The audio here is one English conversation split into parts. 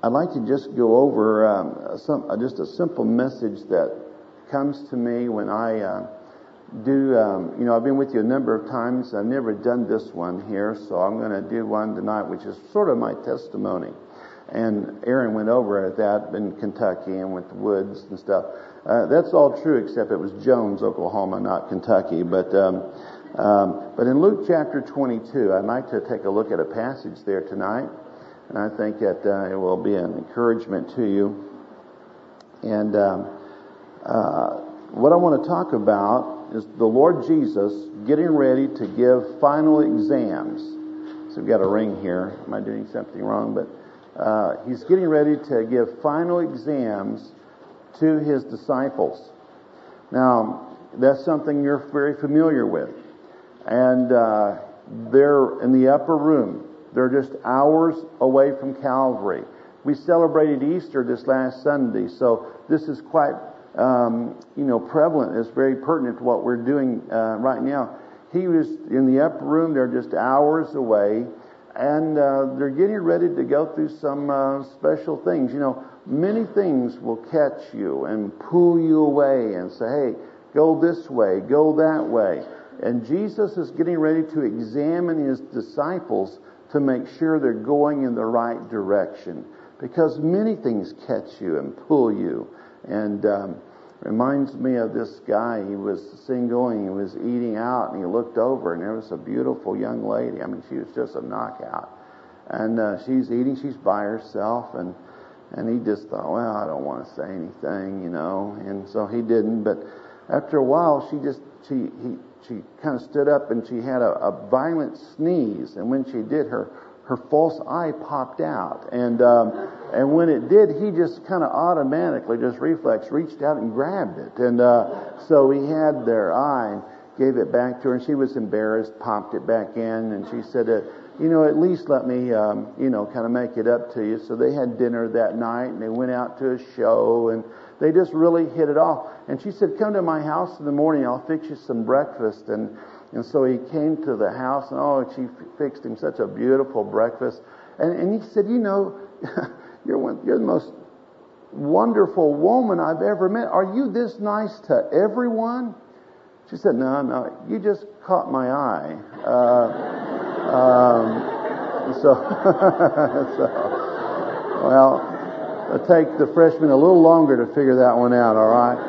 I'd like to just go over just a simple message that comes to me when I do. I've been with you a number of times. I've never done this one here, so I'm going to do one tonight, which is sort of my testimony. And Aaron went over at that in Kentucky and went to Woods and stuff. That's all true, except it was Jones, Oklahoma, not Kentucky. But in Luke chapter 22, I'd like to take a look at a passage there tonight. And I think that it will be an encouragement to you. And what I want to talk about is the Lord Jesus getting ready to give final exams. So we've got a ring here. Am I doing something wrong? But he's getting ready to give final exams to his disciples. Now, that's something you're very familiar with. And they're in the upper room. They're just hours away from Calvary. We celebrated Easter this last Sunday, so this is quite, prevalent. It's very pertinent to what we're doing right now. He was in the upper room. They're just hours away, and they're getting ready to go through some special things. Many things will catch you and pull you away and say, hey, go this way, go that way. And Jesus is getting ready to examine his disciples to make sure they're going in the right direction. Because many things catch you and pull you. And reminds me of this guy. He was single and he was eating out and he looked over and there was a beautiful young lady. I mean, she was just a knockout. And she's eating, she's by herself. And he just thought, well, I don't want to say anything, And so he didn't. But after a while, she kind of stood up and she had a violent sneeze, and when she did, her false eye popped out, and when it did, he just kind of automatically, just reflex, reached out and grabbed it, and so he had their eye and gave it back to her, and she was embarrassed, popped it back in, and she said, at least let me, kind of make it up to you. So they had dinner that night, and they went out to a show, and they just really hit it off. And she said, come to my house in the morning, I'll fix you some breakfast. And so he came to the house, and she fixed him such a beautiful breakfast. And he said, you're the most wonderful woman I've ever met. Are you this nice to everyone? She said, no, you just caught my eye. Well, it'll take the freshmen a little longer to figure that one out, all right?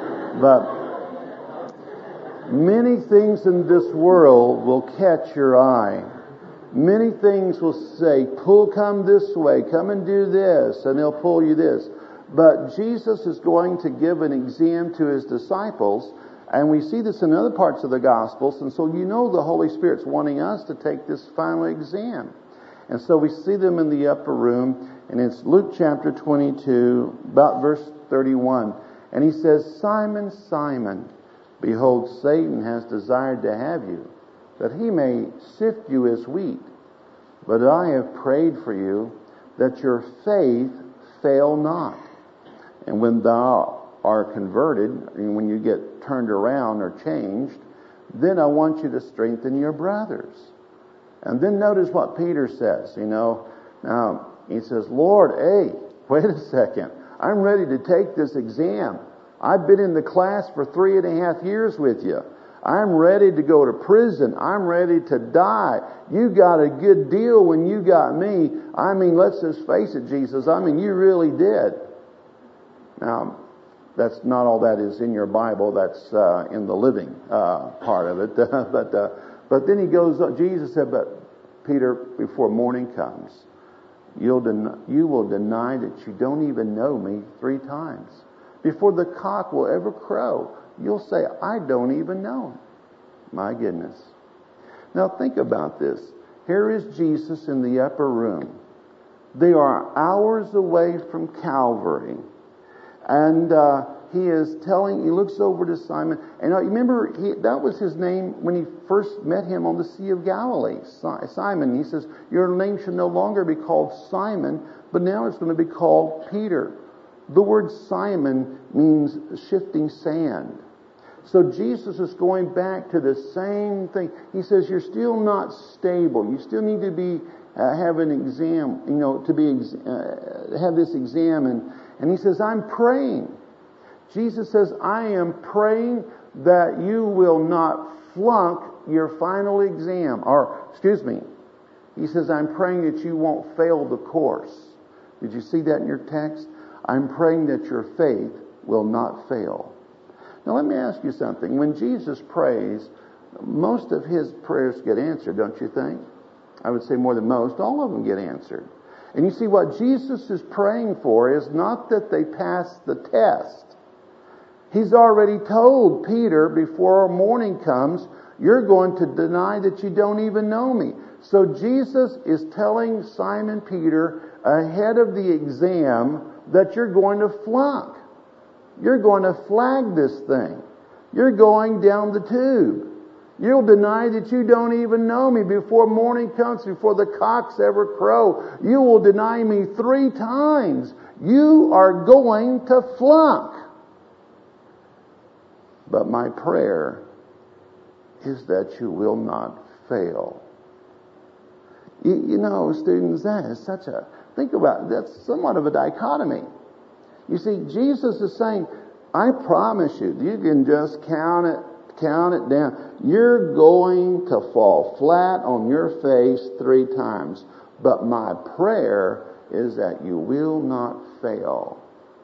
But many things in this world will catch your eye. Many things will say, come this way, come and do this, and they'll pull you this. But Jesus is going to give an exam to his disciples, and we see this in other parts of the Gospels, and so the Holy Spirit's wanting us to take this final exam. And so we see them in the upper room, and it's Luke chapter 22, about verse 31. And he says, Simon, Simon, behold, Satan has desired to have you, that he may sift you as wheat. But I have prayed for you, that your faith fail not. And when thou art converted, and when you get turned around or changed, then I want you to strengthen your brothers. And then notice what Peter says, Now, he says, Lord, hey, wait a second. I'm ready to take this exam. I've been in the class for 3.5 years with you. I'm ready to go to prison. I'm ready to die. You got a good deal when you got me. I mean, let's just face it, Jesus. I mean, you really did. Now, that's not all that is in your Bible. That's in the living part of it. But then he goes on. Jesus said, but Peter, before morning comes, you will deny that you don't even know me 3 times. Before the cock will ever crow, you'll say, I don't even know him. My goodness. Now think about this. Here is Jesus in the upper room. They are hours away from Calvary. And he looks over to Simon. And remember, that was his name when he first met him on the Sea of Galilee. Simon. He says, your name should no longer be called Simon, but now it's going to be called Peter. The word Simon means shifting sand. So Jesus is going back to the same thing. He says, you're still not stable. You still need to be have an exam, have this exam, and he says, I'm praying. Jesus says, I am praying that you will not flunk your final exam. He says, I'm praying that you won't fail the course. Did you see that in your text? I'm praying that your faith will not fail. Now let me ask you something. When Jesus prays, most of his prayers get answered, don't you think? I would say more than most. All of them get answered. And you see, what Jesus is praying for is not that they pass the test. He's already told Peter before morning comes, you're going to deny that you don't even know me. So Jesus is telling Simon Peter ahead of the exam that you're going to flunk. You're going to flag this thing. You're going down the tube. You'll deny that you don't even know me before morning comes, before the cocks ever crow. You will deny me 3 times. You are going to flunk. But my prayer is that you will not fail. You know, students, that is think about it, that's somewhat of a dichotomy. You see, Jesus is saying, I promise you, you can just count it down. You're going to fall flat on your face 3 times. But my prayer is that you will not fail.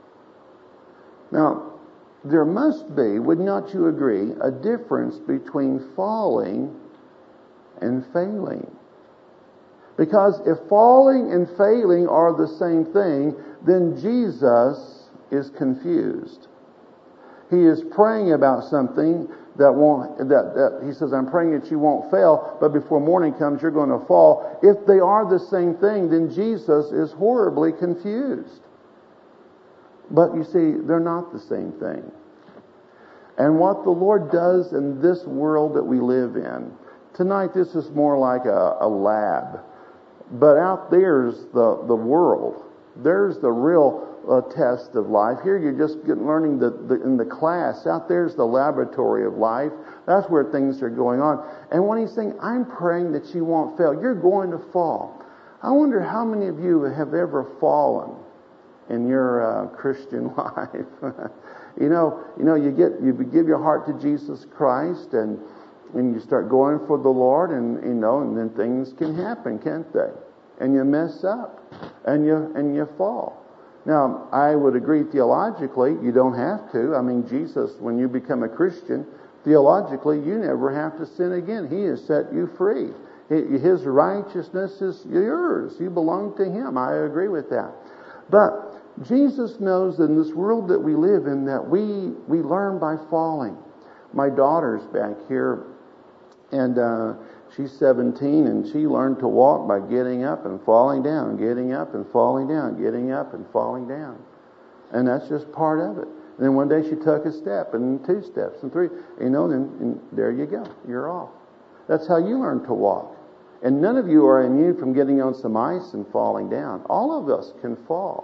Now, there must be, would not you agree, a difference between falling and failing. Because if falling and failing are the same thing, then Jesus is confused. He is praying about something that he says, I'm praying that you won't fail, but before morning comes, you're going to fall. If they are the same thing, then Jesus is horribly confused. But you see, they're not the same thing. And what the Lord does in this world that we live in, tonight this is more like a lab. But out there's the world. There's the real test of life. Here you're just learning in the class. Out there's the laboratory of life. That's where things are going on. And when he's saying, I'm praying that you won't fail, you're going to fall. I wonder how many of you have ever fallen in your Christian life. You give your heart to Jesus Christ and you start going for the Lord, and then things can happen, can't they? And you mess up and you fall. Now, I would agree theologically, you don't have to. I mean, Jesus, when you become a Christian, theologically, you never have to sin again. He has set you free. His righteousness is yours. You belong to Him. I agree with that. But Jesus knows that in this world that we live in that we learn by falling. My daughter's back here, and she's 17, and she learned to walk by getting up and falling down, getting up and falling down, getting up and falling down. And that's just part of it. And then one day she took a step, and 2 steps, and 3, and there you go. You're off. That's how you learn to walk. And none of you are immune from getting on some ice and falling down. All of us can fall.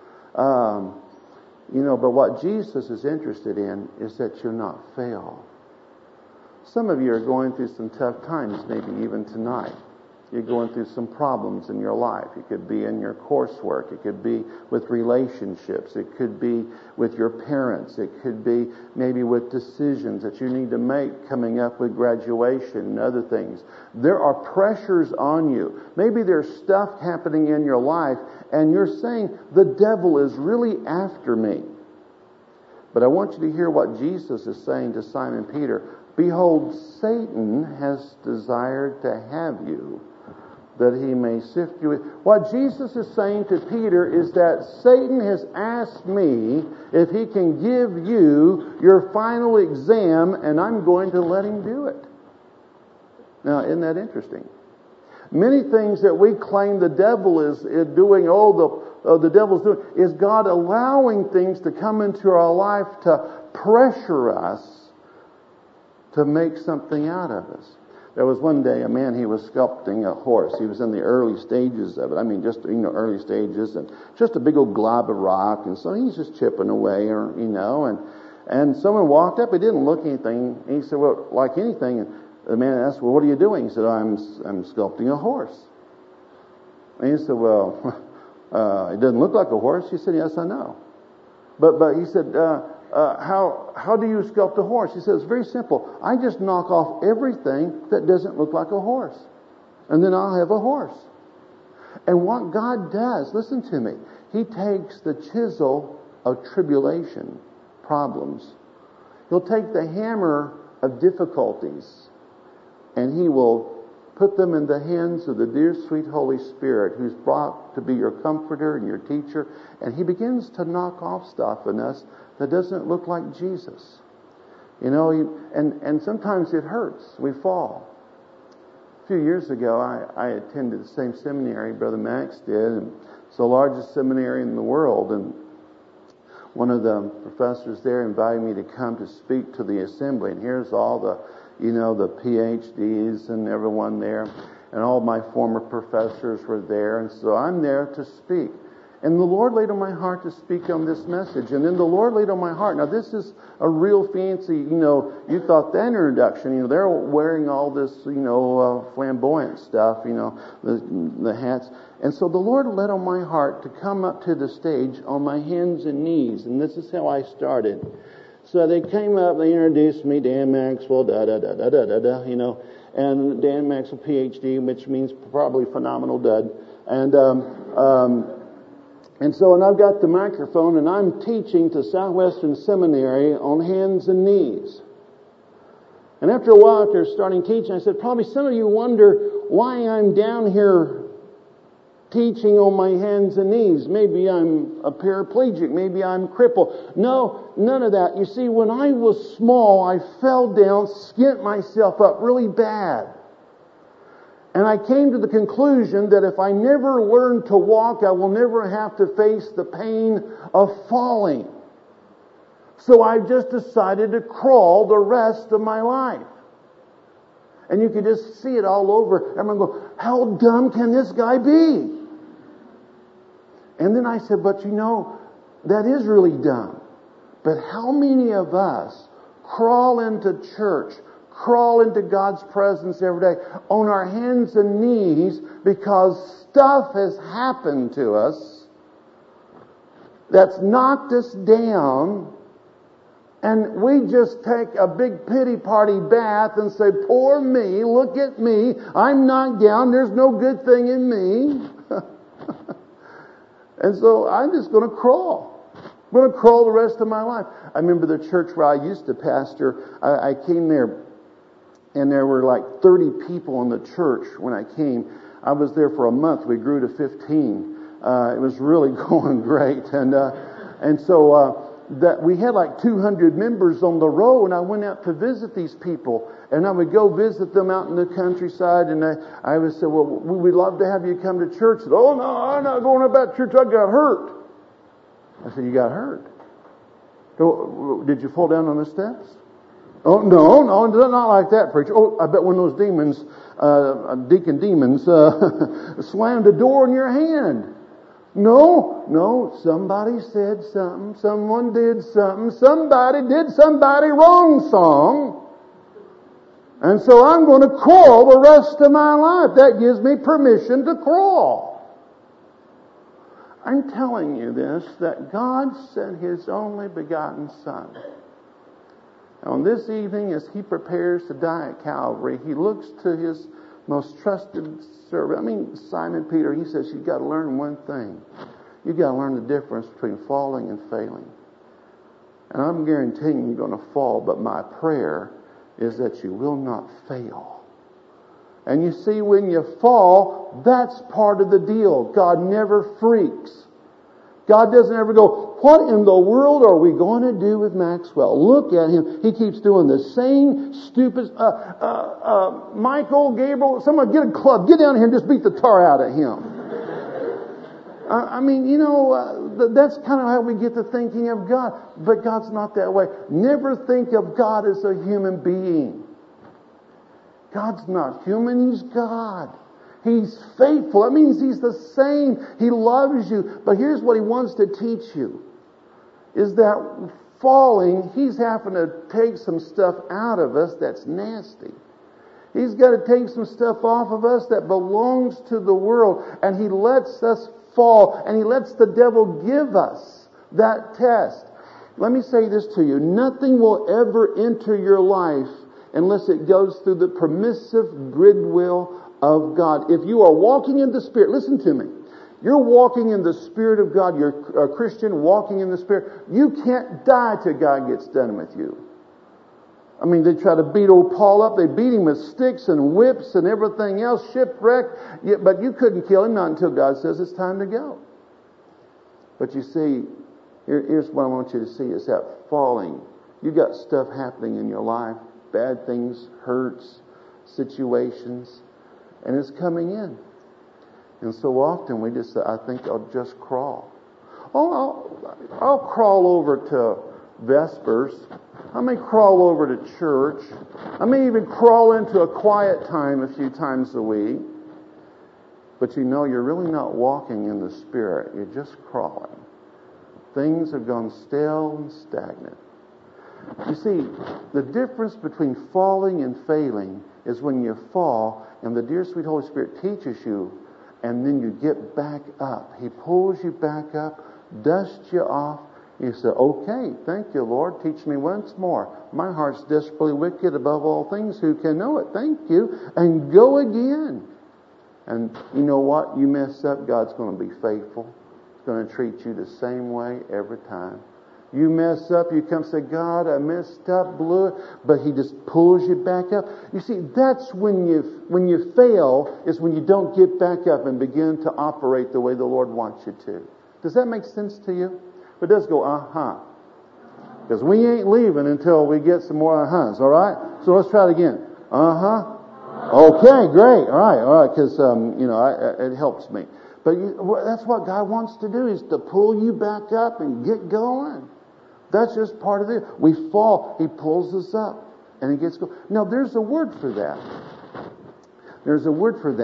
But what Jesus is interested in is that you not fail. Some of you are going through some tough times, maybe even tonight. You're going through some problems in your life. It could be in your coursework. It could be with relationships. It could be with your parents. It could be maybe with decisions that you need to make coming up with graduation and other things. There are pressures on you. Maybe there's stuff happening in your life and you're saying, the devil is really after me. But I want you to hear what Jesus is saying to Simon Peter. Behold, Satan has desired to have you, that he may sift you. What Jesus is saying to Peter is that Satan has asked me if he can give you your final exam, and I'm going to let him do it. Now, isn't that interesting? Many things that we claim the devil is doing, the devil's doing, is God allowing things to come into our life to pressure us to make something out of us. There was one day a man, he was sculpting a horse. He was in the early stages of it. I mean, just, early stages, and just a big old glob of rock. And so he's just chipping away, and someone walked up. He didn't look anything. He said, well, like anything. And the man asked, well, what are you doing? He said, I'm sculpting a horse. And he said, well, it doesn't look like a horse. He said, yes, I know. But he said, how do you sculpt a horse? He said, it's very simple. I just knock off everything that doesn't look like a horse. And then I'll have a horse. And what God does, listen to me, He takes the chisel of tribulation, problems. He'll take the hammer of difficulties, and He will put them in the hands of the dear, sweet Holy Spirit, who's brought to be your comforter and your teacher, and He begins to knock off stuff in us that doesn't look like Jesus. You know, and sometimes it hurts. We fall. A few years ago, I attended the same seminary Brother Max did, and it's the largest seminary in the world, and one of the professors there invited me to come to speak to the assembly, and here's all the PhDs and everyone there, and all my former professors were there, and so I'm there to speak. And the Lord laid on my heart to speak on this message, and then the Lord laid on my heart. Now this is a real fancy, you thought that introduction, they're wearing all this, flamboyant stuff, the hats. And so the Lord laid on my heart to come up to the stage on my hands and knees, and this is how I started. So they came up, they introduced me, Dan Maxwell, and Dan Maxwell, PhD, which means probably phenomenal dud. And I've got the microphone, and I'm teaching to Southwestern Seminary on hands and knees. And after a while, after starting teaching, I said, probably some of you wonder why I'm down here teaching on my hands and knees. Maybe I'm a paraplegic. Maybe I'm crippled. No, none of that. You see, when I was small, I fell down, skint myself up really bad. And I came to the conclusion that if I never learn to walk, I will never have to face the pain of falling. So I just decided to crawl the rest of my life. And you could just see it all over. Everyone go, how dumb can this guy be? And then I said, but that is really dumb. But how many of us crawl into church, crawl into God's presence every day on our hands and knees because stuff has happened to us that's knocked us down, and we just take a big pity party bath and say, poor me, look at me, I'm knocked down, there's no good thing in me. And so I'm just going to crawl. I'm going to crawl the rest of my life. I remember the church where I used to pastor, I came there, and there were like 30 people in the church when I came. I was there for a month. We grew to 15. It was really going great. And so that we had like 200 members on the row, and I went out to visit these people. And I would go visit them out in the countryside, and I would say, well, we'd love to have you come to church. Said, oh, no, I'm not going about church. I got hurt. I said, you got hurt? Did you fall down on the steps? Oh, no, not like that, preacher. Oh, I bet one of those demons, deacon demons, slammed a door in your hand. No, somebody said something, someone did something, somebody did somebody wrong song. And so I'm going to crawl the rest of my life. That gives me permission to crawl. I'm telling you this, that God sent His only begotten Son. On this evening, as He prepares to die at Calvary, He looks to His most trusted servant. Simon Peter, he says, you've got to learn one thing. You've got to learn the difference between falling and failing. And I'm guaranteeing you're going to fall, but my prayer is that you will not fail. And you see, when you fall, that's part of the deal. God never freaks. God doesn't ever go, what in the world are we going to do with Maxwell? Look at him. He keeps doing the same stupid... Michael, Gabriel, someone get a club. Get down here and just beat the tar out of him. That's kind of how we get to thinking of God. But God's not that way. Never think of God as a human being. God's not human. He's God. He's faithful. That means He's the same. He loves you. But here's what He wants to teach you. Is that falling, He's having to take some stuff out of us that's nasty. He's got to take some stuff off of us that belongs to the world. And He lets us fall. And He lets the devil give us that test. Let me say this to you. Nothing will ever enter your life unless it goes through the permissive goodwill of God. If you are walking in the Spirit, listen to me. You're walking in the Spirit of God. You're a Christian walking in the Spirit. You can't die till God gets done with you. I mean, they try to beat old Paul up. They beat him with sticks and whips and everything else, shipwrecked. But you couldn't kill him, not until God says it's time to go. But you see, here's what I want you to see is that falling. You got stuff happening in your life. Bad things, hurts, situations. And it's coming in. And so often we just say, I think I'll just crawl. Oh, I'll crawl over to Vespers. I may crawl over to church. I may even crawl into a quiet time a few times a week. But you know, you're really not walking in the Spirit. You're just crawling. Things have gone stale and stagnant. You see, the difference between falling and failing is when you fall and the dear sweet Holy Spirit teaches you, and then you get back up. He pulls you back up, dusts you off. You say, okay, thank you, Lord. Teach me once more. My heart's desperately wicked above all things. Who can know it? Thank you. And go again. And you know what? You mess up, God's going to be faithful. He's going to treat you the same way every time. You mess up, you come say, God, I messed up, blew it. But He just pulls you back up. You see, that's when you fail, is when you don't get back up and begin to operate the way the Lord wants you to. Does that make sense to you? But it does go, because we ain't leaving until we get some more uh-huhs, all right? So let's try it again. Okay, great. All right, because, it helps me. But that's what God wants to do, is to pull you back up and get going. That's just part of it. We fall. He pulls us up and He gets going. Now, there's a word for that. There's a word for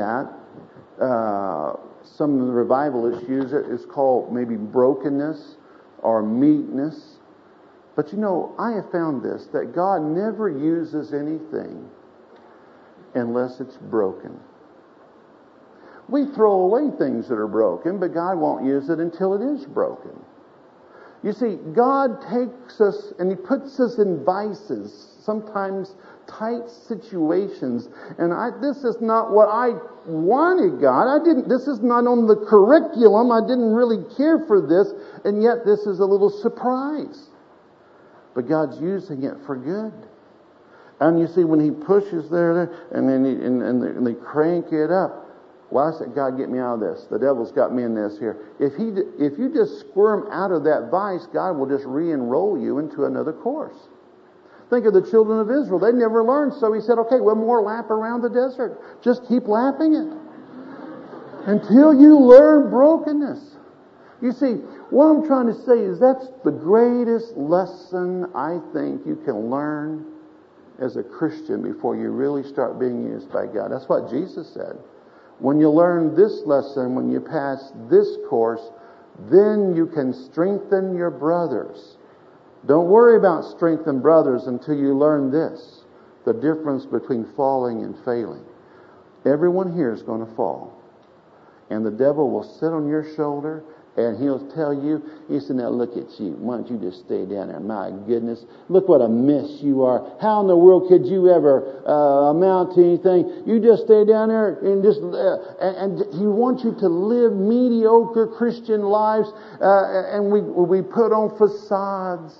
that. Some of the revivalists use it. It's called maybe brokenness or meekness. But you know, I have found this, that God never uses anything unless it's broken. We throw away things that are broken, but God won't use it until it is broken. You see, God takes us and He puts us in vices, sometimes tight situations. And this is not what I wanted, God. This is not on the curriculum. I didn't really care for this. And yet this is a little surprise. But God's using it for good. And you see, when He pushes there and then they crank it up. Well, I said, God, get me out of this. The devil's got me in this here. If you just squirm out of that vice, God will just re-enroll you into another course. Think of the children of Israel. They never learned, so He said, okay, one more lap around the desert. Just keep lapping it until you learn brokenness. You see, what I'm trying to say is that's the greatest lesson I think you can learn as a Christian before you really start being used by God. That's what Jesus said. When you learn this lesson, when you pass this course, then you can strengthen your brothers. Don't worry about strengthening brothers until you learn this, the difference between falling and failing. Everyone here is going to fall. And the devil will sit on your shoulder and he'll tell you, he said, now look at you. Why don't you just stay down there? My goodness, look what a mess you are. How in the world could you ever amount to anything? You just stay down there and just... and he wants you to live mediocre Christian lives and we put on facades.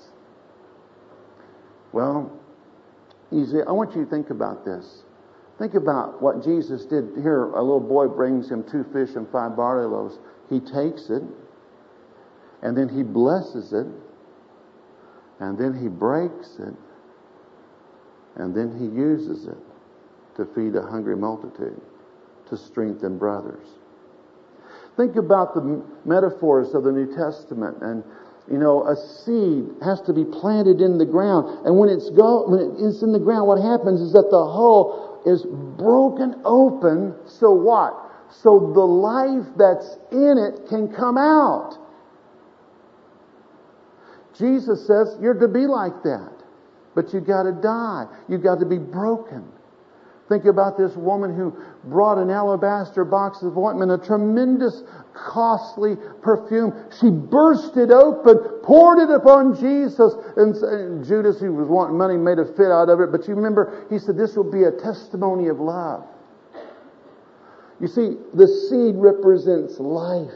Well, you see, I want you to think about this. Think about what Jesus did. Here, a little boy brings him 2 fish and 5 barley loaves. He takes it, and then He blesses it, and then He breaks it, and then He uses it to feed a hungry multitude, to strengthen brothers. Think about the metaphors of the New Testament. And you know, a seed has to be planted in the ground. And when it's in the ground, what happens is that the hull is broken open. So what? So the life that's in it can come out. Jesus says you're to be like that. But you got to die. You got to be broken. Think about this woman who brought an alabaster box of ointment, a tremendous, costly perfume. She burst it open, poured it upon Jesus. And Judas, who was wanting money, made a fit out of it. But you remember, he said, this will be a testimony of love. You see, the seed represents life.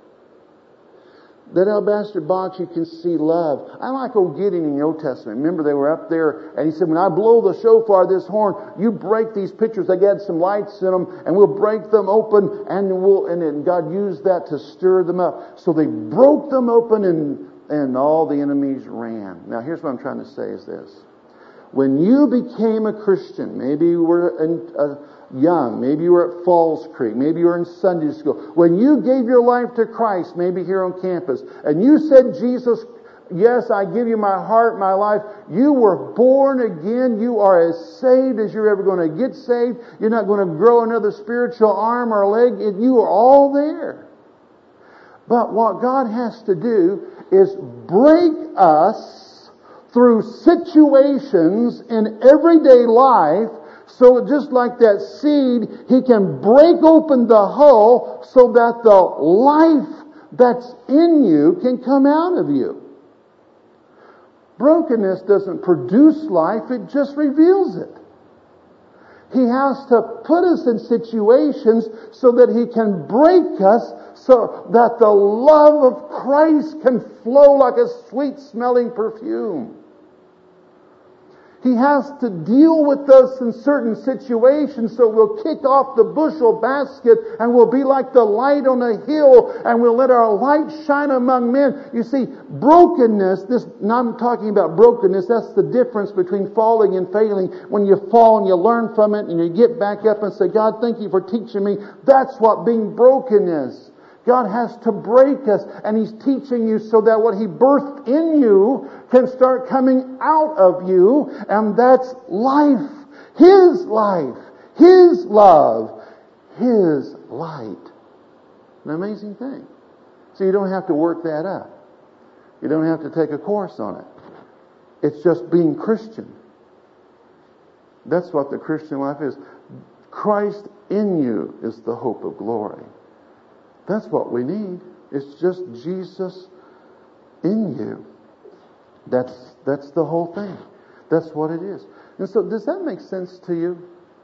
That alabaster box, you can see love. I like old Gideon in the Old Testament. Remember, they were up there, and he said, when I blow the shofar, this horn, you break these pitchers. They got some lights in them, and we'll break them open, and then God used that to stir them up. So they broke them open, and all the enemies ran. Now, here's what I'm trying to say is this. When you became a Christian, maybe you were young, maybe you were at Falls Creek, maybe you were in Sunday school. When you gave your life to Christ, maybe here on campus, and you said, Jesus, yes, I give you my heart, my life, you were born again. You are as saved as you're ever going to get saved. You're not going to grow another spiritual arm or leg. You are all there. But what God has to do is break us through situations in everyday life. So just like that seed, He can break open the hull so that the life that's in you can come out of you. Brokenness doesn't produce life, it just reveals it. He has to put us in situations so that He can break us so that the love of Christ can flow like a sweet-smelling perfume. He has to deal with us in certain situations so we'll kick off the bushel basket and we'll be like the light on a hill and we'll let our light shine among men. You see, brokenness, now I'm talking about brokenness, that's the difference between falling and failing. When you fall and you learn from it and you get back up and say, God, thank you for teaching me. That's what being broken is. God has to break us, and He's teaching you so that what He birthed in you can start coming out of you, and that's life. His life. His love. His light. An amazing thing. So you don't have to work that up. You don't have to take a course on it. It's just being Christian. That's what the Christian life is. Christ in you is the hope of glory. That's what we need. It's just Jesus in you. That's the whole thing. That's what it is. And so, does that make sense to you?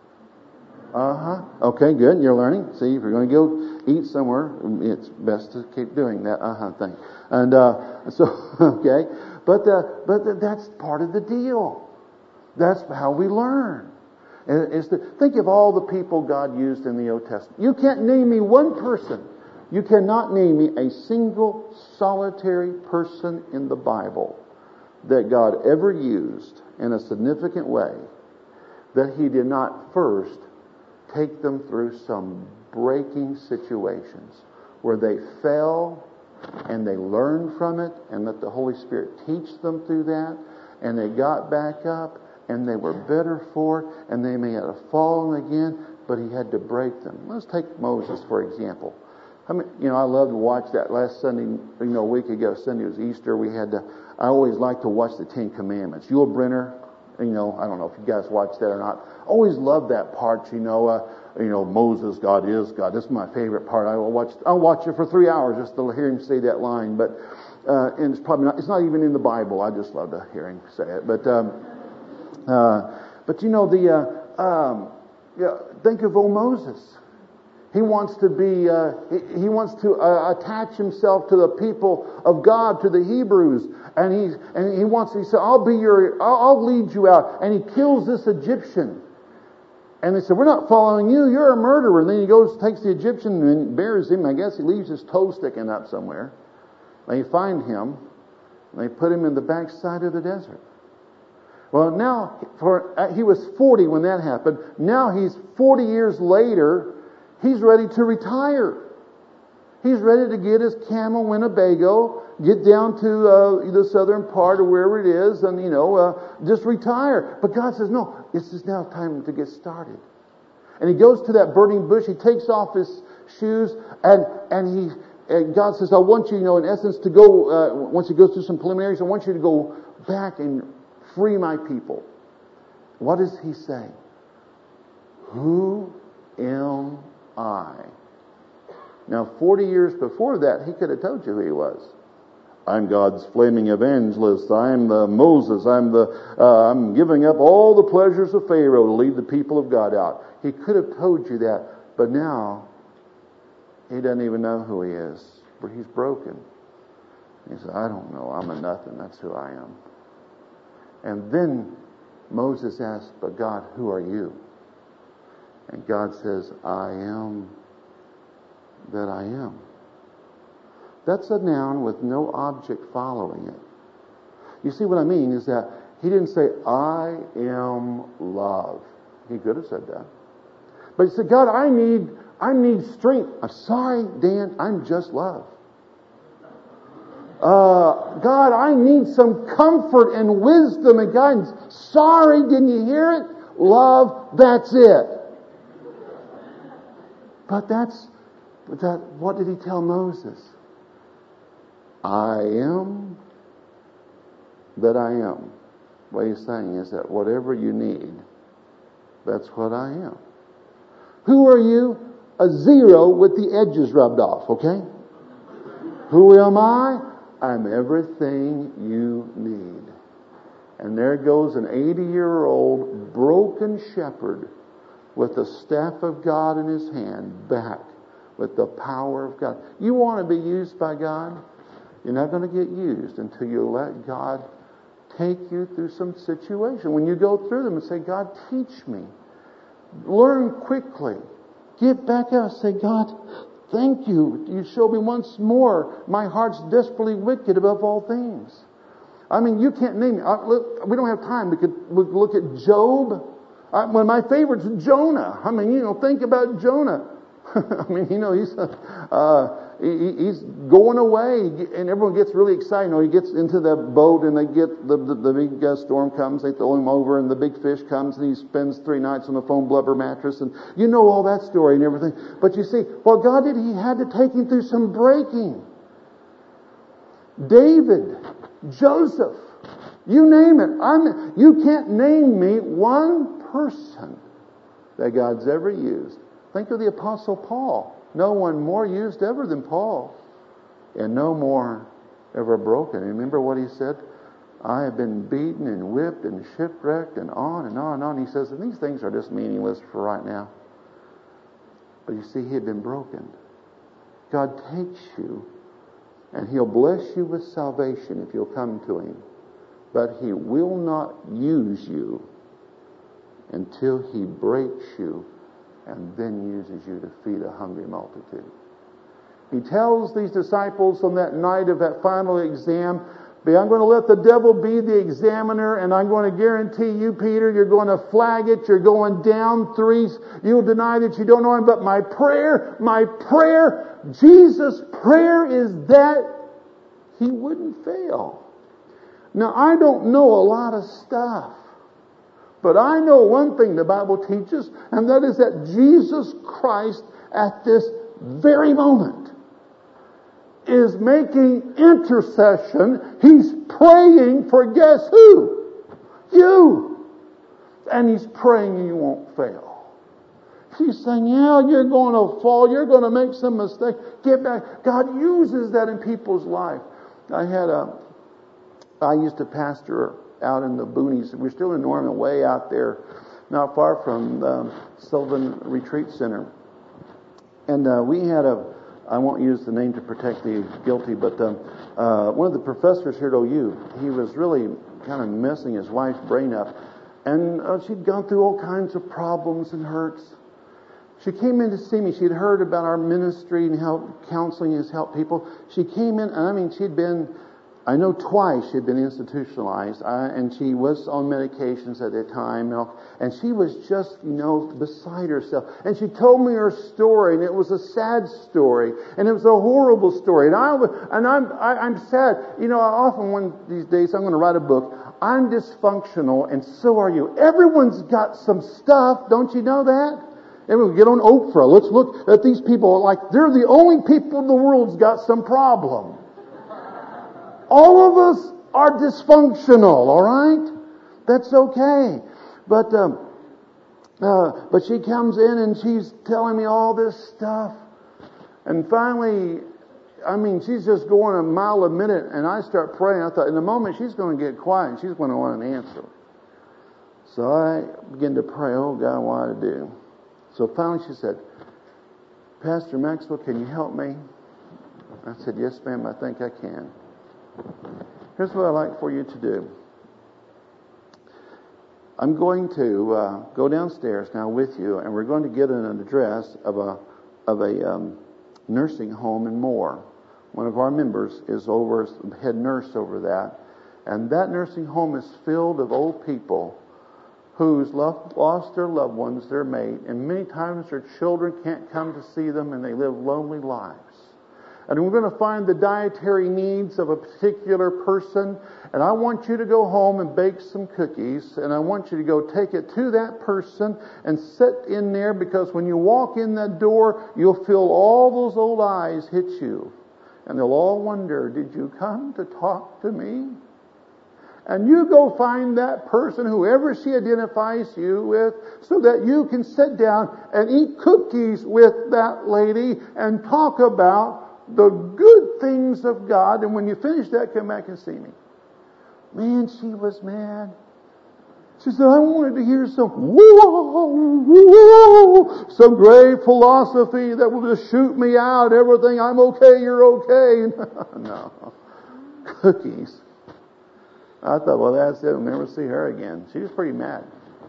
Okay, good. You're learning. See, if you're going to go eat somewhere, it's best to keep doing that thing. And okay, but that's part of the deal. That's how we learn. Think of all the people God used in the Old Testament. You can't name me one person. You cannot name me a single solitary person in the Bible that God ever used in a significant way that He did not first take them through some breaking situations where they fell and they learned from it and let the Holy Spirit teach them through that, and they got back up and they were better for it, and they may have fallen again, but He had to break them. Let's take Moses, for example. I love to watch that. Last Sunday, a week ago, Sunday was Easter. I always like to watch the Ten Commandments. Yul Brynner, I don't know if you guys watch that or not. Always love that part. Moses, God is God. This is my favorite part. I'll watch it for 3 hours just to hear Him say that line. But and it's probably not. It's not even in the Bible. I just love to hear Him say it. But think of old Moses. He wants to attach himself to the people of God, to the Hebrews, and he said, I'll lead you out, and he kills this Egyptian. And they said, we're not following you, you're a murderer. And then he goes, takes the Egyptian and buries him. I guess he leaves his toe sticking up somewhere. They find him, and they put him in the backside of the desert. Well, now, he was 40 when that happened. Now he's 40 years later. He's ready to retire. He's ready to get his camel Winnebago, get down to the southern part or wherever it is, and just retire. But God says, no, this is now time to get started. And he goes to that burning bush. He takes off his shoes, and God says, I want you, in essence, to go. Once he goes through some preliminaries, I want you to go back and free my people. What does he say? who am I? Now, 40 years before that, he could have told you who he was. I'm God's flaming evangelist. I'm Moses. I'm giving up all the pleasures of Pharaoh to lead the people of God out. He could have told you that, but now he doesn't even know who he is. But he's broken. He says, I don't know. I'm a nothing. That's who I am. And then Moses asked, but God, who are you? And God says, I am that I am. That's a noun with no object following it. You see what I mean is that he didn't say, I am love. He could have said that. But he said, God, I need strength. I'm sorry, Dan, I'm just love. God, I need some comfort and wisdom and guidance. Sorry, didn't you hear it? Love, that's it. But what did he tell Moses? I am that I am. What he's saying is that whatever you need, that's what I am. Who are you? A zero with the edges rubbed off, okay? Who am I? I'm everything you need. And there goes an 80-year-old broken shepherd with the staff of God in his hand back with the power of God. You want to be used by God? You're not going to get used until you let God take you through some situation. When you go through them and say, God, teach me. Learn quickly. Get back out. Say, God, thank you. You show me once more. My heart's desperately wicked above all things. I mean, you can't name it. We don't have time. We could look at Job. One of my favorites is Jonah. I mean, think about Jonah. I mean, he's going away, and everyone gets really excited. He gets into the boat, and they get the big storm comes. They throw him over, and the big fish comes, and he spends 3 nights on a foam blubber mattress, and you know all that story and everything. But you see, what God did, He had to take him through some breaking. David, Joseph, you name it. You can't name me one person that God's ever used. Think of the Apostle Paul. No one more used ever than Paul. And no more ever broken. Remember what he said? I have been beaten and whipped and shipwrecked and on and on and on. He says, and these things are just meaningless for right now. But you see, he had been broken. God takes you and He'll bless you with salvation if you'll come to Him. But He will not use you until He breaks you and then uses you to feed a hungry multitude. He tells these disciples on that night of that final exam, I'm going to let the devil be the examiner, and I'm going to guarantee you, Peter, you're going to flag it, you're going down 3. You'll deny that you don't know Him, but my prayer, Jesus' prayer is that He wouldn't fail. Now, I don't know a lot of stuff. But I know one thing the Bible teaches, and that is that Jesus Christ at this very moment is making intercession. He's praying for guess who? You. And He's praying you won't fail. He's saying, yeah, you're going to fall. You're going to make some mistake. Get back. God uses that in people's life. I used to pastor out in the boonies. We're still in Norman, way out there, not far from Sylvan Retreat Center. And we had I won't use the name to protect the guilty, but one of the professors here at OU, he was really kind of messing his wife's brain up. And she'd gone through all kinds of problems and hurts. She came in to see me. She'd heard about our ministry and how counseling has helped people. She came in, and she'd been, I know twice she'd been institutionalized, and she was on medications at the time, and she was just, beside herself. And she told me her story, and it was a sad story, and it was a horrible story. And I'm sad. Often one of these days I'm going to write a book. I'm dysfunctional, and so are you. Everyone's got some stuff, don't you know that? Everyone get on Oprah. Let's look at these people like they're the only people in the world's got some problem. All of us are dysfunctional, all right? That's okay. But But she comes in and she's telling me all this stuff. And finally, she's just going a mile a minute, and I start praying. I thought, in a moment, she's going to get quiet, and she's going to want an answer. So I began to pray, oh, God, what to do? So finally she said, Pastor Maxwell, can you help me? I said, yes, ma'am, I think I can. Here's what I'd like for you to do. I'm going to go downstairs now with you, and we're going to get an address of a nursing home in Moore. One of our members is head nurse over that. And that nursing home is filled of old people who's lost their loved ones, their mate, and many times their children can't come to see them, and they live lonely lives. And we're going to find the dietary needs of a particular person, and I want you to go home and bake some cookies, and I want you to go take it to that person and sit in there, because when you walk in that door, you'll feel all those old eyes hit you. And they'll all wonder, did you come to talk to me? And you go find that person, whoever she identifies you with, so that you can sit down and eat cookies with that lady and talk about the good things of God. And when you finish that, come back and see me. Man, she was mad. She said, I wanted to hear some some great philosophy that will just shoot me out. Everything, I'm okay, you're okay. No. Cookies. I thought, well, that's it. I'll never see her again. She was pretty mad.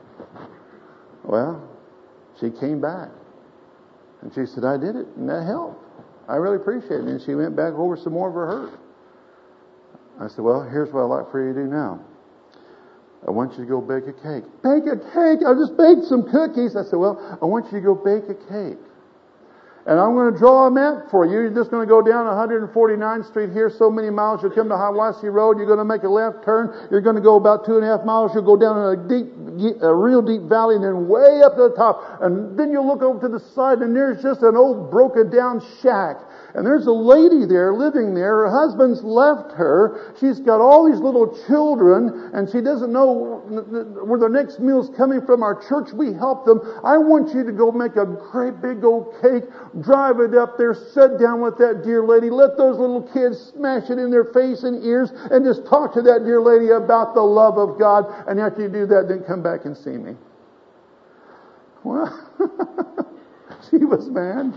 Well, she came back. And she said, I did it, and that helped. I really appreciate it. And she went back over some more of her hurt. I said, well, here's what I'd like for you to do now. I want you to go bake a cake. Bake a cake? I just baked some cookies. I said, well, I want you to go bake a cake. And I'm going to draw a map for you. You're just going to go down 149th Street here, so many miles. You'll come to Hiwassee Road. You're going to make a left turn. You're going to go about 2.5 miles. You'll go down in a real deep valley, and then way up to the top. And then you'll look over to the side, and there's just an old broken down shack. And there's a lady there living there. Her husband's left her. She's got all these little children, and she doesn't know where their next meal's coming from. Our church, we help them. I want you to go make a great big old cake, drive it up there, sit down with that dear lady, let those little kids smash it in their face and ears, and just talk to that dear lady about the love of God. And after you do that, then come back and see me. Well, she was mad.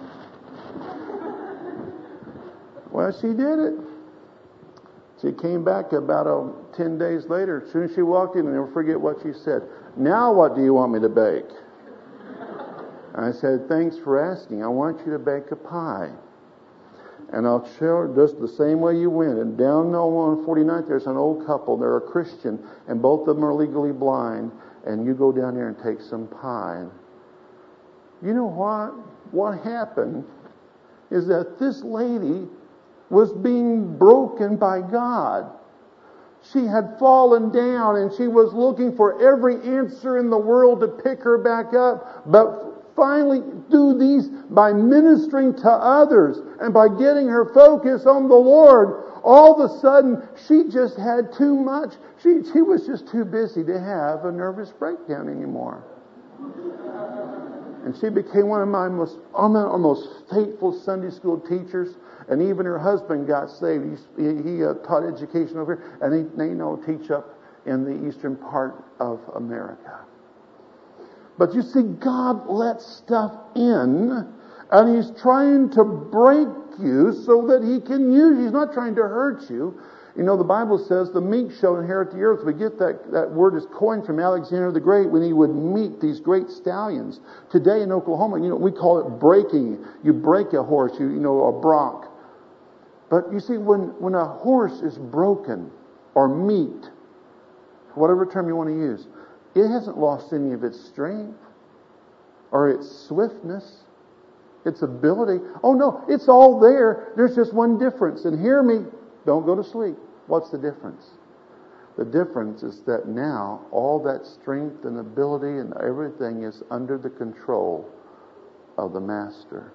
Well, she did it. She came back about 10 days later. As soon as she walked in, I'll never forget what she said. Now what do you want me to bake? I said, thanks for asking. I want you to bake a pie. And I'll show her just the same way you went. And down on 49th, there's an old couple. They're a Christian, and both of them are legally blind. And you go down there and take some pie. You know what? What happened is that this lady was being broken by God. She had fallen down, and she was looking for every answer in the world to pick her back up. But finally do these by ministering to others and by getting her focus on the Lord. All of a sudden, she just had too much. She was just too busy to have a nervous breakdown anymore. And she became one of my most faithful Sunday school teachers. And even her husband got saved. He taught education over here, and they teach up in the eastern part of America. But you see, God lets stuff in, and He's trying to break you so that He can use you. He's not trying to hurt you. You know, the Bible says the meek shall inherit the earth. We get that word is coined from Alexander the Great when he would meet these great stallions. Today in Oklahoma, we call it breaking. You break a horse, a bronc. But you see, when a horse is broken or meat, whatever term you want to use, it hasn't lost any of its strength or its swiftness, its ability. Oh no, it's all there. There's just one difference. And hear me, don't go to sleep. What's the difference? The difference is that now all that strength and ability and everything is under the control of the Master.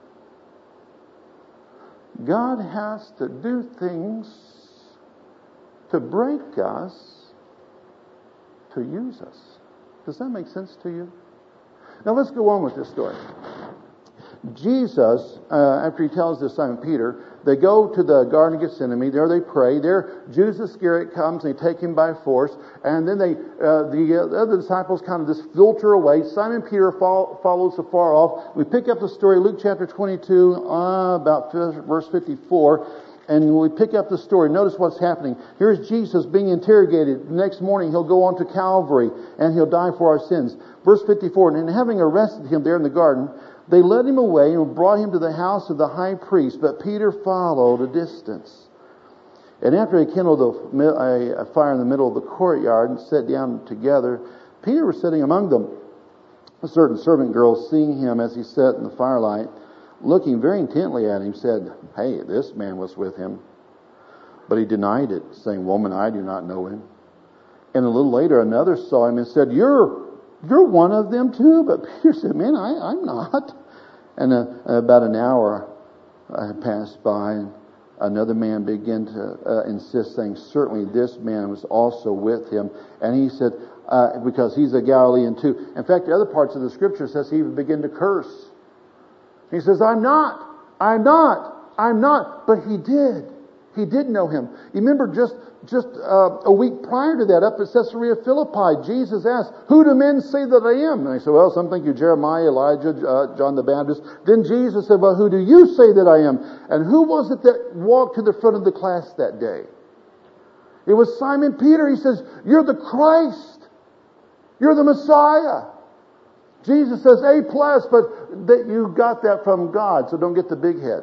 God has to do things to break us, to use us. Does that make sense to you? Now let's go on with this story. Jesus, after he tells this Simon Peter, they go to the Garden of Gethsemane. There they pray. There, Judas Iscariot comes. They take him by force, and then the other disciples kind of just filter away. Simon Peter follows afar off. We pick up the story, Luke chapter 22, about verse 54. And we pick up the story. Notice what's happening. Here's Jesus being interrogated. The next morning he'll go on to Calvary and he'll die for our sins. Verse 54, and having arrested him there in the garden, they led him away and brought him to the house of the high priest. But Peter followed a distance. And after he kindled a fire in the middle of the courtyard and sat down together, Peter was sitting among them. A certain servant girl, seeing him as he sat in the firelight, looking very intently at him, said, "Hey, this man was with him." But he denied it, saying, "Woman, I do not know him." And a little later, another saw him and said, You're one of them too." But Peter said, "Man, I'm not." And about an hour passed by, and another man began to insist, saying, "Certainly this man was also with him." And he said, because he's a Galilean too. In fact, the other parts of the scripture says he even began to curse. He says, I'm not. But he did. He did know him. You remember just a week prior to that, up at Caesarea Philippi, Jesus asked, "Who do men say that I am?" And they said, "Well, some think you Jeremiah, Elijah, John the Baptist." Then Jesus said, "Well, who do you say that I am?" And who was it that walked to the front of the class that day? It was Simon Peter. He says, "You're the Christ. You're the Messiah." Jesus says A+, but that you got that from God, so don't get the big head.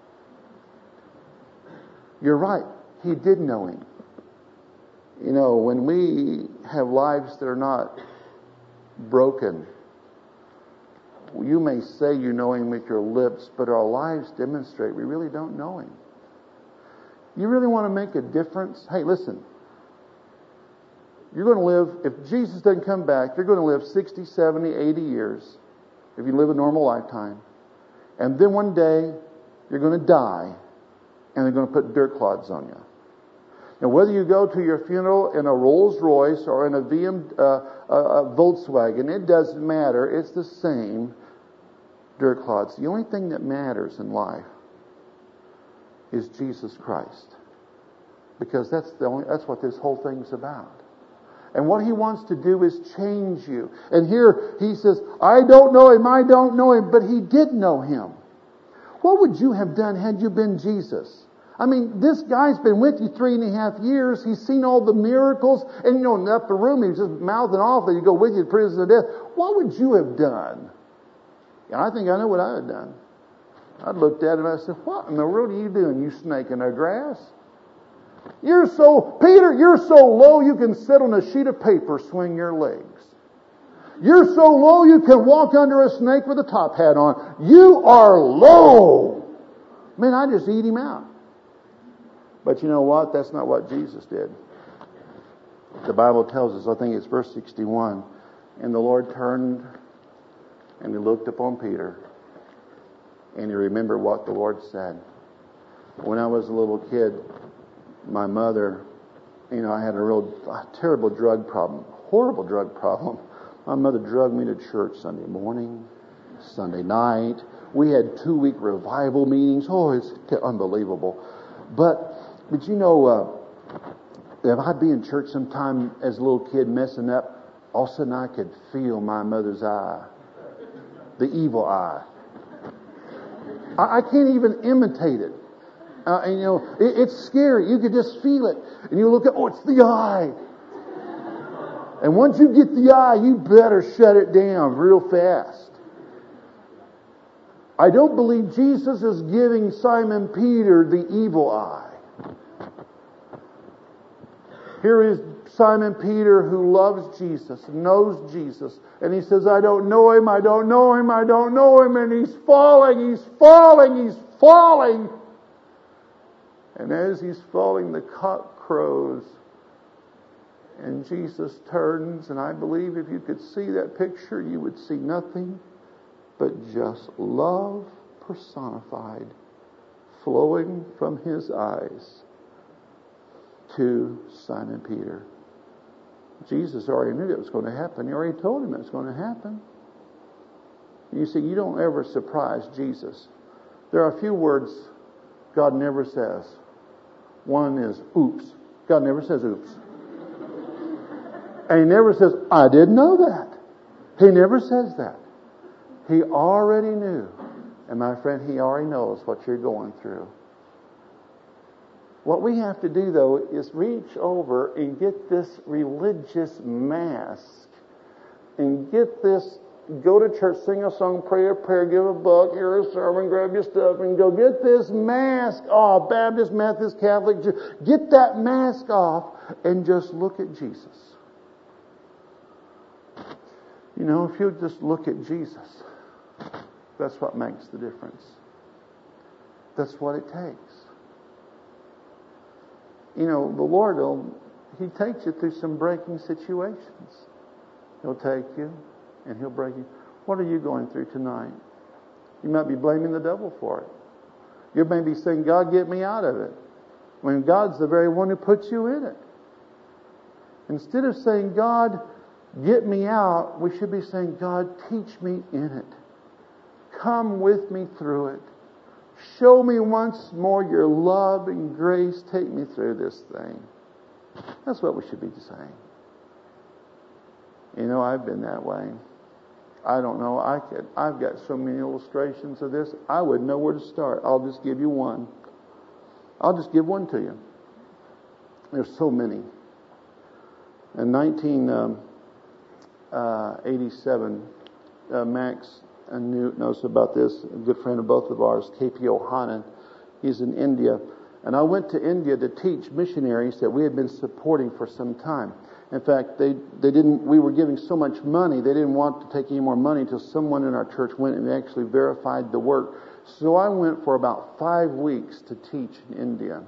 You're right. He did know him. You know, when we have lives that are not broken, you may say you know him with your lips, but our lives demonstrate we really don't know him. You really want to make a difference? Hey, listen. You're going to live, if Jesus doesn't come back, you're going to live 60, 70, 80 years if you live a normal lifetime. And then one day, you're going to die, and they're going to put dirt clods on you. Now, whether you go to your funeral in a Rolls Royce or in a Volkswagen, it doesn't matter. It's the same dirt clods. The only thing that matters in life is Jesus Christ. Because that's what this whole thing's about. And what he wants to do is change you. And here he says, I don't know him, but he did know him. What would you have done had you been Jesus? I mean, this guy's been with you 3.5 years. He's seen all the miracles. And in the upper room, he was just mouthing off that you go with you to prison of death. What would you have done? And I think I know what I would have done. I'd looked at him and I said, "What in the world are you doing, you snake in the grass? Peter, you're so low you can sit on a sheet of paper, swing your legs. You're so low you can walk under a snake with a top hat on. You are low." Man, I just eat him out. But you know what? That's not what Jesus did. The Bible tells us, I think it's verse 61, and the Lord turned and he looked upon Peter and he remembered what the Lord said. When I was a little kid, my mother, I had a terrible drug problem, horrible drug problem. My mother drugged me to church Sunday morning, Sunday night. We had 2-week revival meetings. Oh, it's unbelievable. But if I'd be in church sometime as a little kid messing up, all of a sudden I could feel my mother's eye, the evil eye. I can't even imitate it. It's scary. You could just feel it. And you look at, it's the eye. And once you get the eye, you better shut it down real fast. I don't believe Jesus is giving Simon Peter the evil eye. Here is Simon Peter who loves Jesus, knows Jesus, and he says, I don't know him. And he's falling. And as he's falling, the cock crows. And Jesus turns, and I believe if you could see that picture, you would see nothing but just love personified, flowing from his eyes to Simon Peter. Jesus already knew it was going to happen. He already told him it was going to happen. You see, you don't ever surprise Jesus. There are a few words God never says. One is oops. God never says oops. And He never says, I didn't know that. He never says that. He already knew. And my friend, He already knows what you're going through. What we have to do, though, is reach over and get this religious mask. And get this, go to church, sing a song, pray a prayer, give a book, hear a sermon, grab your stuff, and go get this mask off. Baptist, Methodist, Catholic, get that mask off and just look at Jesus. You know, if you just look at Jesus, that's what makes the difference. That's what it takes. You know, the Lord, He takes you through some breaking situations. He'll take you and He'll break you. What are you going through tonight? You might be blaming the devil for it. You may be saying, God, get me out of it. When God's the very one who puts you in it. Instead of saying, God, get me out, we should be saying, God, teach me in it. Come with me through it. Show me once more your love and grace. Take me through this thing. That's what we should be saying. You know, I've been that way. I don't know. I've got so many illustrations of this. I wouldn't know where to start. I'll just give you one. I'll just give one to you. There's so many. In 1987, Max knows about this. A good friend of both of ours, K.P. Ohana. He's in India. And I went to India to teach missionaries that we had been supporting for some time. In fact, we were giving so much money, they didn't want to take any more money until someone in our church went and actually verified the work. So I went for about 5 weeks to teach in India.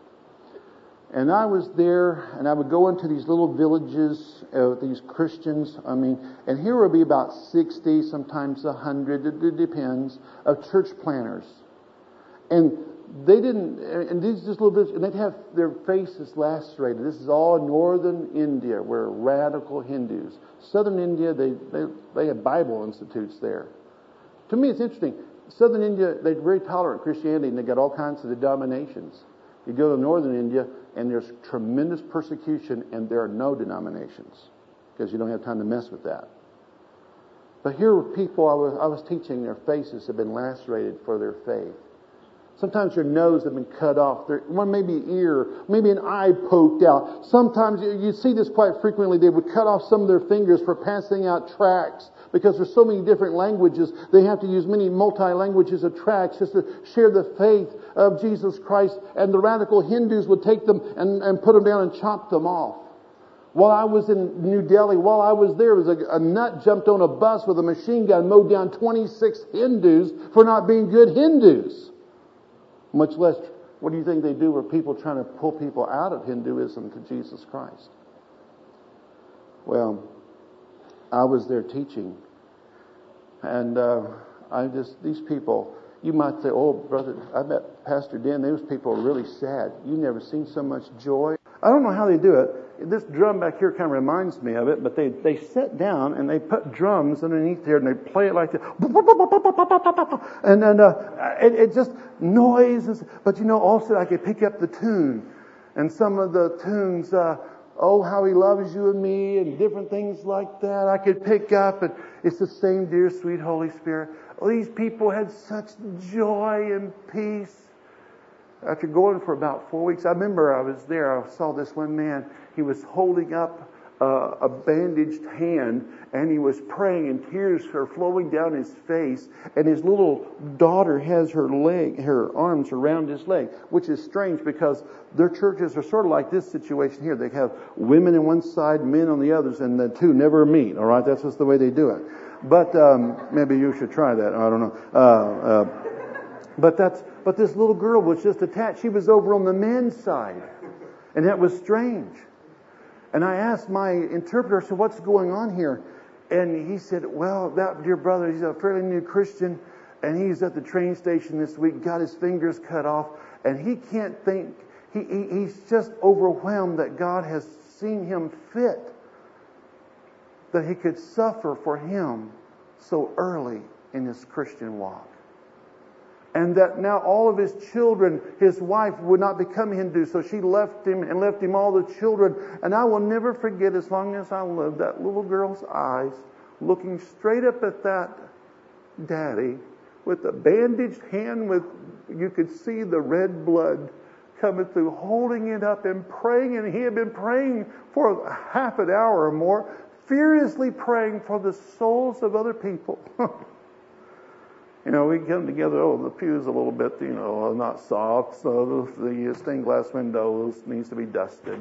And I was there, and I would go into these little villages of these Christians. And here would be about 60, sometimes 100, it depends, of church planners. And they didn't, and these just little bits, and they'd have their faces lacerated. This is all northern India, where radical Hindus. Southern India, they have Bible institutes there. To me, it's interesting. Southern India, they're very tolerant Christianity, and they got all kinds of denominations. You go to northern India, and there's tremendous persecution, and there are no denominations, because you don't have time to mess with that. But here were people I was teaching, their faces have been lacerated for their faith. Sometimes their nose had been cut off. One maybe ear, maybe an eye poked out. Sometimes you see this quite frequently. They would cut off some of their fingers for passing out tracts. Because there's so many different languages, they have to use many multi-languages of tracts just to share the faith of Jesus Christ. And the radical Hindus would take them and put them down and chop them off. While I was in New Delhi, while I was there, a nut jumped on a bus with a machine gun, mowed down 26 Hindus for not being good Hindus. Much less, what do you think they do with people trying to pull people out of Hinduism to Jesus Christ? Well, I was there teaching. And these people, you might say, oh, brother, I bet Pastor Dan, those people are really sad. You've never seen so much joy. I don't know how they do it. This drum back here kind of reminds me of it, but they sit down and they put drums underneath there and they play it like that. And then it just noises. But also I could pick up the tune. And some of the tunes, oh, how He loves you and me, and different things like that I could pick up. And it's the same dear, sweet Holy Spirit. Oh, these people had such joy and peace. After going for about 4 weeks, I remember I was there. I saw this one man. He was holding up a bandaged hand, and he was praying, and tears are flowing down his face. And his little daughter has her arms around his leg, which is strange because their churches are sort of like this situation here. They have women on one side, men on the others, and the two never meet. All right, that's just the way they do it. But maybe you should try that. I don't know. But this little girl was just attached. She was over on the men's side. And that was strange. And I asked my interpreter, I said, what's going on here? And he said, well, that dear brother, he's a fairly new Christian, and he's at the train station this week, got his fingers cut off, and he can't think, he's just overwhelmed that God has seen him fit, that He could suffer for Him so early in his Christian walk. And that now all of his children, his wife would not become Hindu, so she left him and left him all the children. And I will never forget, as long as I live, that little girl's eyes looking straight up at that daddy with a bandaged hand, with you could see the red blood coming through, holding it up and praying. And he had been praying for half an hour or more, furiously praying for the souls of other people. You know, we come together, the pew's a little bit, not soft, so the stained glass windows needs to be dusted.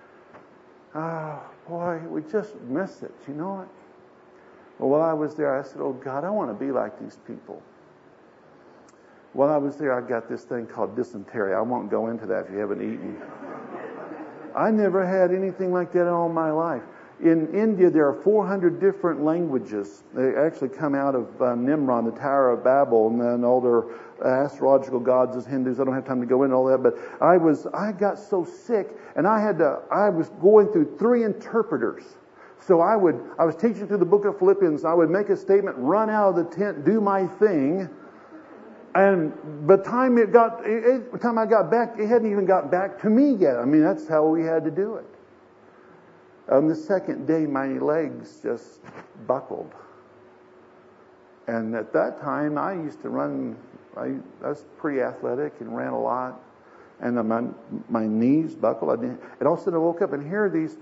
Boy, we just miss it, you know it. Well, while I was there, I said, oh God, I want to be like these people. While I was there, I got this thing called dysentery. I won't go into that if you haven't eaten. I never had anything like that in all my life. In India, there are 400 different languages. They actually come out of Nimrod, the Tower of Babel, and then all their astrological gods as Hindus. I don't have time to go into all that, but I got so sick, and I was going through 3 interpreters. So I was teaching through the book of Philippians. I would make a statement, run out of the tent, do my thing. And by the time I got back, it hadn't even got back to me yet. I mean, that's how we had to do it. On the second day, my legs just buckled. And at that time, I used to run. I was pretty athletic and ran a lot. And my knees buckled. And all of a sudden, I woke up and here these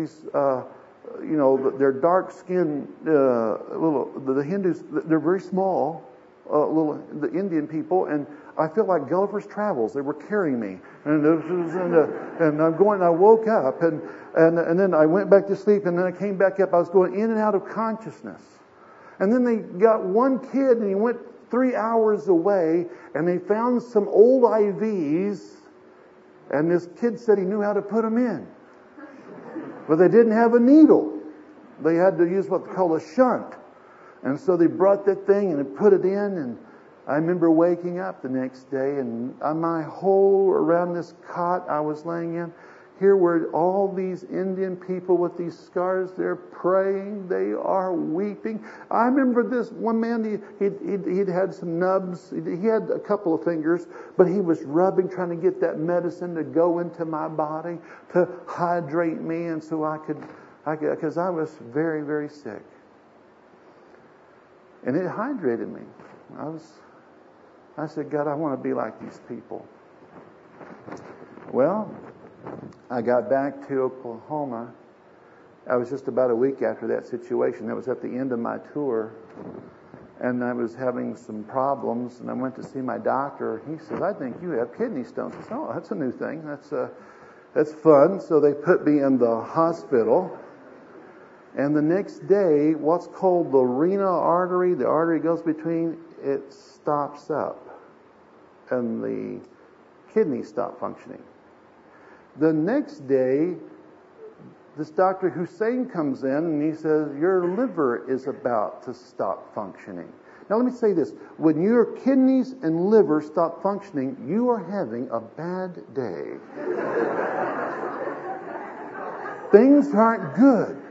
they're dark skinned, the Hindus. They're very small, the Indian people, and I felt like Gulliver's Travels. They were carrying me, and I'm going. I woke up, and then I went back to sleep, and then I came back up. I was going in and out of consciousness, and then they got one kid, and he went 3 hours away, and they found some old IVs, and this kid said he knew how to put them in, but they didn't have a needle. They had to use what they call a shunt, and so they brought that thing and they put it in, and I remember waking up the next day, and on my hole around this cot I was laying in, here were all these Indian people with these scars. They're praying. They are weeping. I remember this one man, he'd had some nubs. He had a couple of fingers, but he was rubbing, trying to get that medicine to go into my body, to hydrate me, and so I could, because I was very, very sick. And it hydrated me. I said, God, I want to be like these people. Well, I got back to Oklahoma. I was just about a week after that situation. That was at the end of my tour. And I was having some problems, and I went to see my doctor. He said, I think you have kidney stones. I said, oh, that's a new thing. That's fun. So they put me in the hospital. And the next day, what's called the renal artery, the artery goes between, it stops up. And the kidneys stop functioning. The next day, this Dr. Hussein comes in and he says, your liver is about to stop functioning. Now let me say this. When your kidneys and liver stop functioning, you are having a bad day. Things aren't good.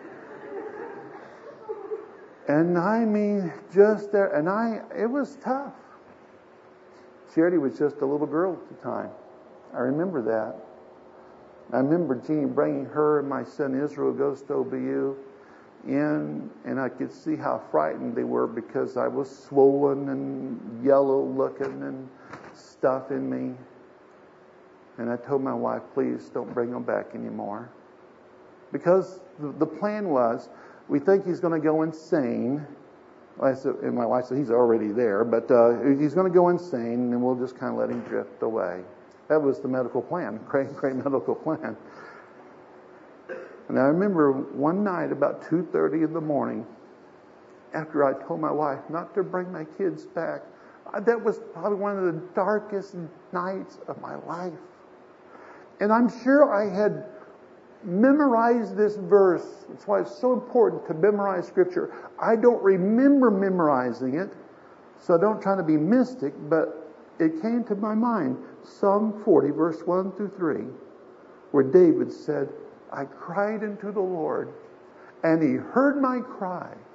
And I mean, just there, and it was tough. Charity was just a little girl at the time. I remember that. I remember Jeannie bringing her and my son Israel goes to OBU in, and I could see how frightened they were because I was swollen and yellow looking and stuff in me. And I told my wife, please don't bring him back anymore. Because the plan was, we think he's going to go insane. And my wife said, he's already there, but he's going to go insane, and we'll just kind of let him drift away. That was the medical plan, great medical plan. And I remember one night about 2:30 in the morning, after I told my wife not to bring my kids back, that was probably one of the darkest nights of my life. And I'm sure I had memorized this verse. That's why it's so important to memorize Scripture. I don't remember memorizing it, so I don't try to be mystic, but it came to my mind, Psalm 40, verse 1 through 3, where David said, I cried unto the Lord, and He heard my cry,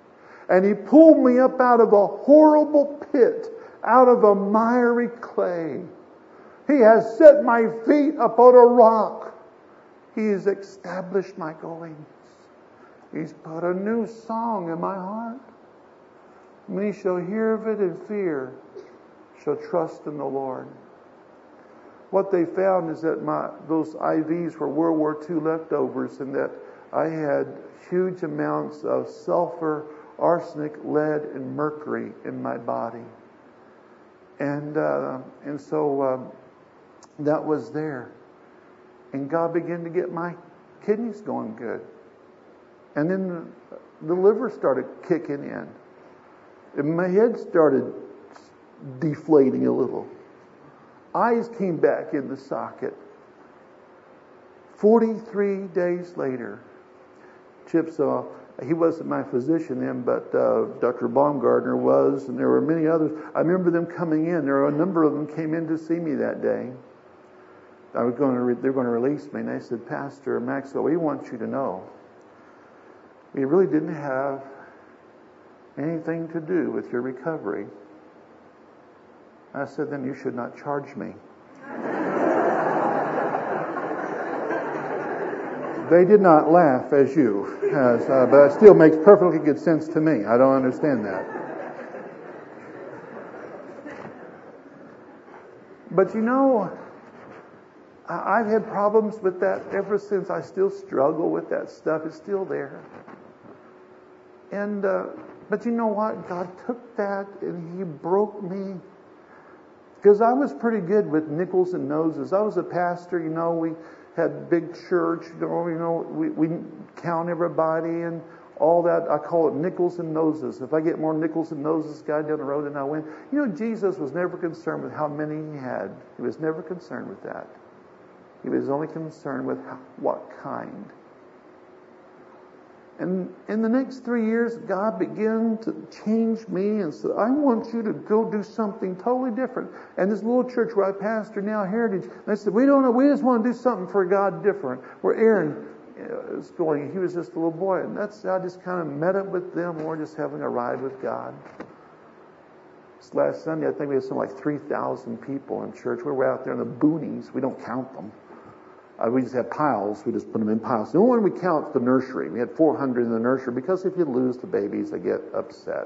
And He pulled me up out of a horrible pit, out of a miry clay. He has set my feet upon a rock. He has established my goings. He's put a new song in my heart. Many shall hear of it and fear, shall trust in the Lord. What they found is that those IVs were World War II leftovers, and that I had huge amounts of sulfur, arsenic, lead, and mercury in my body. And so that was there. And God began to get my kidneys going good. And then the liver started kicking in. And my head started deflating a little. Eyes came back in the socket. 43 days later, Chip saw, he wasn't my physician then, but Dr. Baumgartner was, and there were many others. I remember them coming in. There were a number of them came in to see me that day. They were going to release me, and I said, Pastor Maxwell, we want you to know, we really didn't have anything to do with your recovery. I said, then you should not charge me. They did not laugh as you, but it still makes perfectly good sense to me. I don't understand that. But you know, I've had problems with that ever since. I still struggle with that stuff. It's still there. And but you know what? God took that and He broke me. Because I was pretty good with nickels and noses. I was a pastor, you know, we had big church, we count everybody and all that. I call it nickels and noses. If I get more nickels and noses guy down the road, then I win. You know, Jesus was never concerned with how many He had. He was never concerned with that. He was only concerned with what kind. And in the next 3 years, God began to change me and said, I want you to go do something totally different. And this little church where I pastor now, Heritage, they said, we just want to do something for God different. Where Aaron was going, he was just a little boy. And I just kind of met up with them. We're just having a ride with God. This last Sunday, I think we had something like 3,000 people in church. We were out there in the boonies. We don't count them. We just have piles. We just put them in piles. The only one we count is the nursery. We had 400 in the nursery because if you lose the babies, they get upset.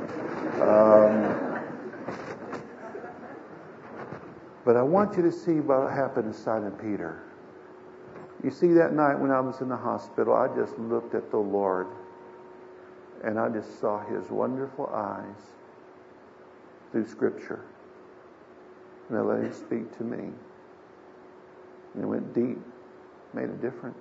But I want you to see what happened to Simon Peter. You see, that night when I was in the hospital, I just looked at the Lord and I just saw His wonderful eyes through Scripture. And I let Him speak to me. And it went deep, made a difference.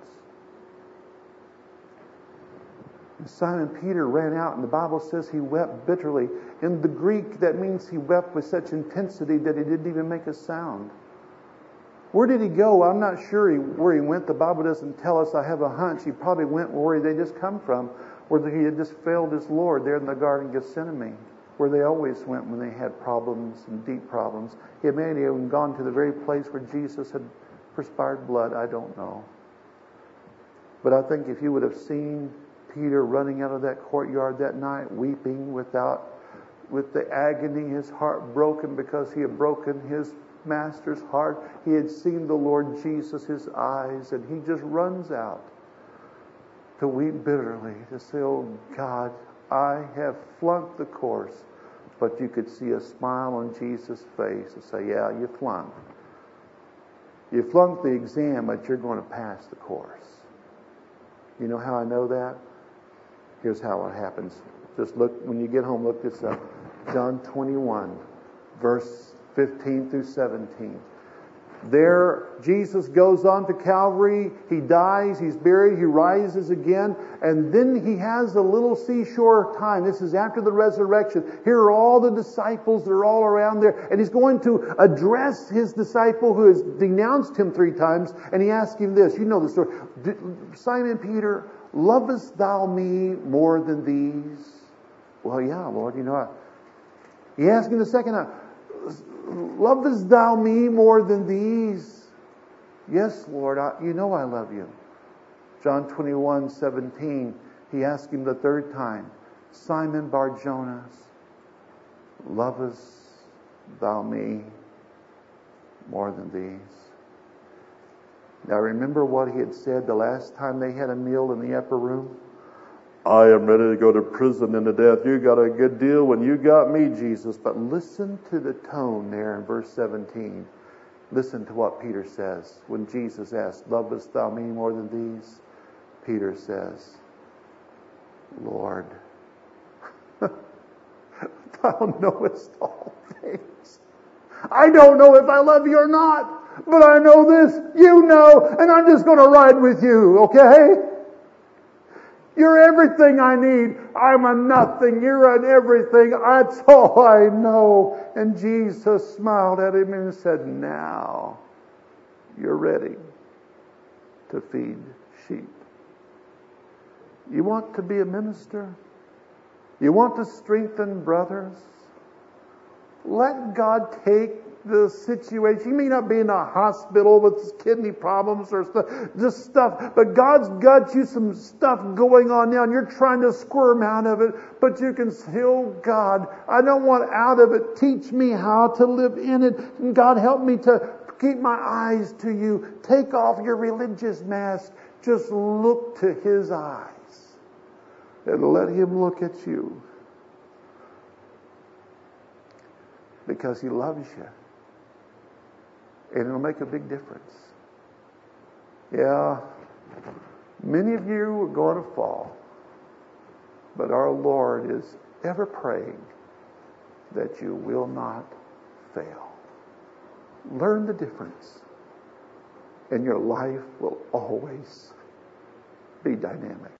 And Simon Peter ran out, and the Bible says he wept bitterly. In the Greek, that means he wept with such intensity that he didn't even make a sound. Where did he go? I'm not sure where he went. The Bible doesn't tell us. I have a hunch he probably went where they just come from, where he had just failed his Lord there in the Garden of Gethsemane, where they always went when they had problems and deep problems. He may have even gone to the very place where Jesus had perspired blood. I don't know. But I think if you would have seen Peter running out of that courtyard that night, weeping with the agony, his heart broken because he had broken his master's heart. He had seen the Lord Jesus, His eyes, and he just runs out to weep bitterly, to say, oh God, I have flunked the course. But you could see a smile on Jesus' face and say, yeah, you flunked. You flunked the exam, but you're going to pass the course. You know how I know that? Here's how it happens. Just look, when you get home, look this up. John 21, verse 15 through 17. There, Jesus goes on to Calvary. He dies, He's buried, He rises again, and then He has a little seashore time. This is after the resurrection. Here are all the disciples. They're all around there. And He's going to address His disciple who has denounced Him 3 times. And He asks him this. You know the story. Simon Peter, lovest thou me more than these? Well, yeah, Lord, you know. He asked him the second time, lovest thou me more than these? Yes, Lord, you know I love you. John 21:17, he asked him the 3rd time, Simon Bar-Jonas, lovest thou me more than these? Now remember what he had said the last time they had a meal in the upper room? I am ready to go to prison and to death. You got a good deal when you got me, Jesus. But listen to the tone there in verse 17. Listen to what Peter says. When Jesus asked, lovest thou me more than these? Peter says, Lord, thou knowest all things. I don't know if I love you or not, but I know this. You know, and I'm just going to ride with you, okay? You're everything I need. I'm a nothing. You're an everything. That's all I know. And Jesus smiled at him and said, now you're ready to feed sheep. You want to be a minister? You want to strengthen brothers? Let God take the situation. You may not be in a hospital with kidney problems or just stuff, but God's got you some stuff going on now and you're trying to squirm out of it, but you can say, oh God, I don't want out of it. Teach me how to live in it. And God, help me to keep my eyes to you. Take off your religious mask. Just look to His eyes and let Him look at you. Because He loves you. And it'll make a big difference. Yeah, many of you are going to fall. But our Lord is ever praying that you will not fail. Learn the difference. And your life will always be dynamic.